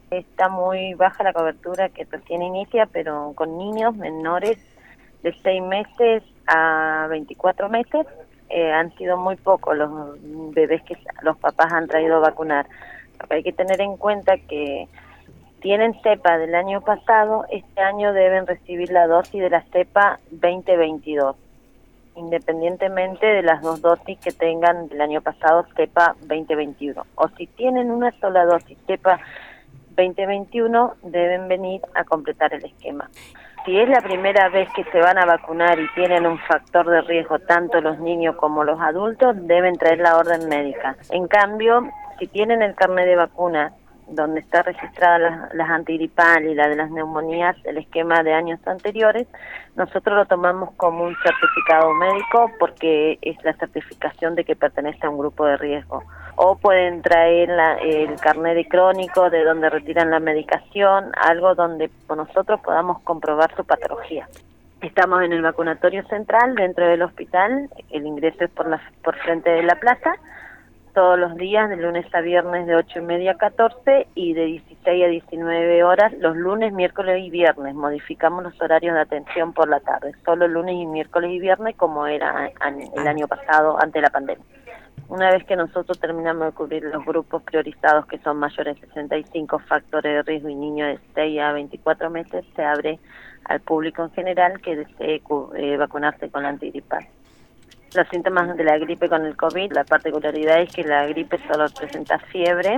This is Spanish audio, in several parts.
Está muy baja la cobertura que recién inicia, pero con niños menores de 6 meses a 24 meses han sido muy pocos los bebés que los papás han traído a vacunar. Porque hay que tener en cuenta que tienen cepa del año pasado, este año deben recibir la dosis de la cepa 2022, independientemente de las 2 dosis que tengan del año pasado, cepa 2021. O si tienen una sola dosis, cepa 2021, deben venir a completar el esquema. Si es la primera vez que se van a vacunar y tienen un factor de riesgo, tanto los niños como los adultos, deben traer la orden médica. En cambio, si tienen el carnet de vacuna, donde está registrada las antigripales y la de las neumonías, el esquema de años anteriores, nosotros lo tomamos como un certificado médico porque es la certificación de que pertenece a un grupo de riesgo. O pueden traer el carnet de crónico de donde retiran la medicación, algo donde nosotros podamos comprobar su patología. Estamos en el vacunatorio central dentro del hospital, el ingreso es por frente de la plaza, todos los días, de lunes a viernes de 8:30 a 14 y de 16 a 19 horas, los lunes, miércoles y viernes. Modificamos los horarios de atención por la tarde, solo lunes y miércoles y viernes como era el año pasado antes de la pandemia. Una vez que nosotros terminamos de cubrir los grupos priorizados que son mayores de 65, factores de riesgo y niños de 6 a 24 meses, se abre al público en general que desee vacunarse con la antigripal. Los síntomas de la gripe con el COVID, la particularidad es que la gripe solo presenta fiebre,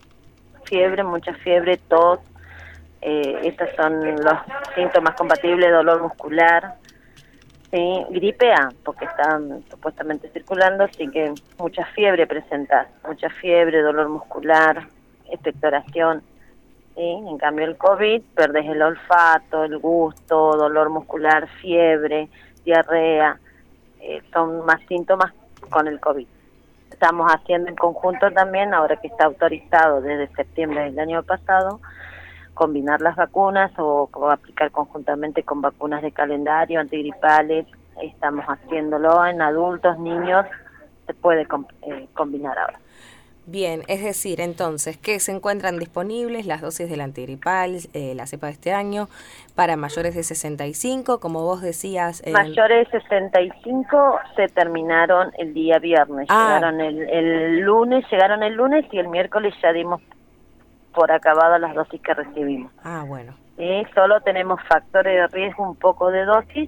mucha fiebre, tos, estos son los síntomas compatibles, dolor muscular, ¿sí? Gripe A, porque están supuestamente circulando, así que mucha fiebre presenta, mucha fiebre, dolor muscular, expectoración, ¿sí? En cambio el COVID, perdés el olfato, el gusto, dolor muscular, fiebre, diarrea, son más síntomas con el COVID. Estamos haciendo en conjunto también, ahora que está autorizado desde septiembre del año pasado, combinar las vacunas o aplicar conjuntamente con vacunas de calendario, antigripales. Estamos haciéndolo en adultos, niños, se puede combinar ahora. Bien, es decir, entonces, que se encuentran disponibles las dosis del antigripal, la cepa de este año, para mayores de 65, como vos decías. Mayores de 65 se terminaron el día viernes, llegaron el lunes y el miércoles ya dimos por acabado las dosis que recibimos. Bueno. Solo tenemos factores de riesgo, un poco de dosis,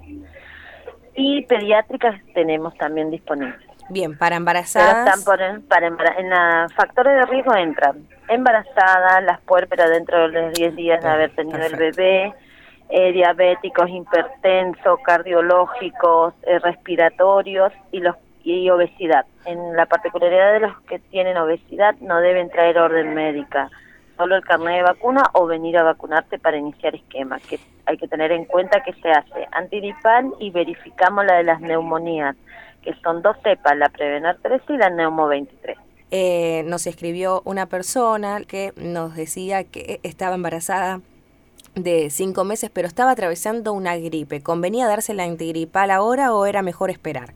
y pediátricas tenemos también disponibles. Bien, para embarazadas. Pero están en la factores de riesgo entran embarazadas, las puérperas dentro de los 10 días de haber tenido el bebé, diabéticos, hipertensos, cardiológicos, respiratorios y obesidad. En la particularidad de los que tienen obesidad no deben traer orden médica, solo el carnet de vacuna o venir a vacunarse para iniciar esquema, que hay que tener en cuenta que se hace antigripal y verificamos la de las neumonías, que son 2 cepas, la Prevenar 13 y la Neumo 23. Nos escribió una persona que nos decía que estaba embarazada de 5 meses, pero estaba atravesando una gripe. ¿Convenía darse la antigripal ahora o era mejor esperar?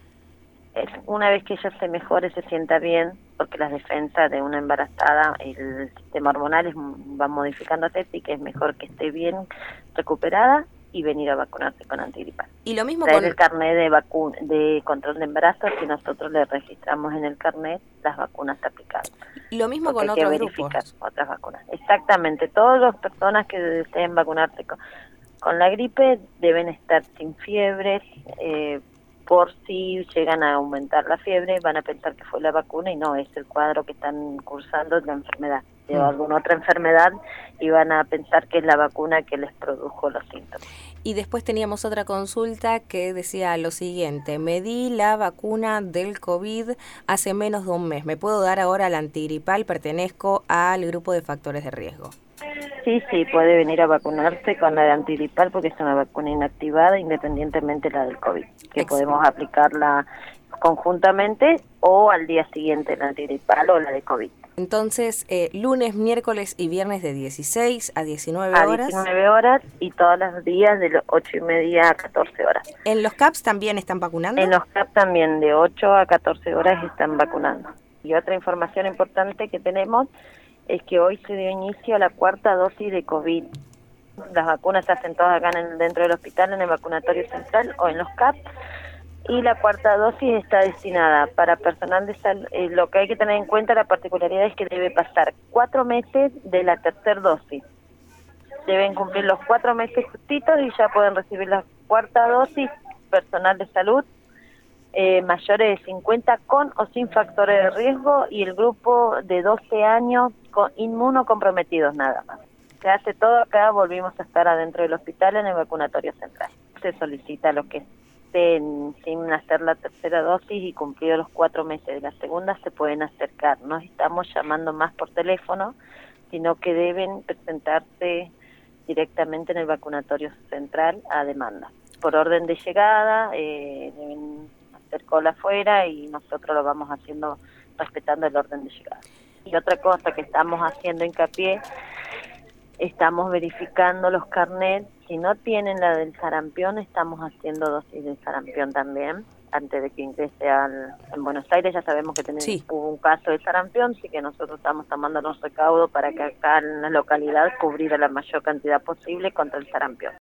Una vez que ella se mejore, se sienta bien, porque las defensas de una embarazada, el sistema hormonal va modificándose, así que es mejor que esté bien recuperada y venir a vacunarse con antigripal. Y lo mismo traer con el carnet de control de embarazo, si nosotros le registramos en el carnet las vacunas aplicadas. Lo mismo con otros grupos. Otras vacunas. Exactamente, todas las personas que deseen vacunarse con la gripe deben estar sin fiebre, por si llegan a aumentar la fiebre, van a pensar que fue la vacuna y no, es el cuadro que están cursando de la enfermedad, de alguna otra enfermedad, y van a pensar que es la vacuna que les produjo los síntomas. Y después teníamos otra consulta que decía lo siguiente: me di la vacuna del COVID hace menos de un mes, ¿me puedo dar ahora la antigripal? Pertenezco al grupo de factores de riesgo. Sí, puede venir a vacunarse con la de antigripal porque es una vacuna inactivada, independientemente de la del COVID, que podemos aplicarla conjuntamente o al día siguiente la antigripal o la de COVID. Entonces, lunes, miércoles y viernes de 16 a 19 horas. A 19 horas y todos los días de 8:30 a 14 horas. ¿En los CAPS también están vacunando? En los CAPS también de 8 a 14 horas están vacunando. Y otra información importante que tenemos es que hoy se dio inicio a la 4ª dosis de COVID. Las vacunas se hacen todas acá dentro del hospital, en el vacunatorio central o en los CAP, y la 4ª dosis está destinada para personal de salud. Lo que hay que tener en cuenta, la particularidad es que debe pasar 4 meses de la 3ª dosis. Deben cumplir los 4 meses justitos y ya pueden recibir la 4ª dosis personal de salud, mayores de 50 con o sin factores de riesgo, y el grupo de 12 años con inmunocomprometidos nada más. Se hace todo acá, volvimos a estar adentro del hospital en el vacunatorio central. Se solicita a los que estén sin hacer la 3ª dosis y cumplidos los 4 meses de la segunda se pueden acercar. No estamos llamando más por teléfono, sino que deben presentarse directamente en el vacunatorio central a demanda. Por orden de llegada, deben hacer cola afuera y nosotros lo vamos haciendo respetando el orden de llegada. Y otra cosa que estamos haciendo hincapié, estamos verificando los carnets. Si no tienen la del sarampión, estamos haciendo dosis del sarampión también, antes de que ingrese en Buenos Aires. Ya sabemos que hubo un caso de sarampión, así que nosotros estamos tomando los recaudos para que acá en la localidad cubrir a la mayor cantidad posible contra el sarampión.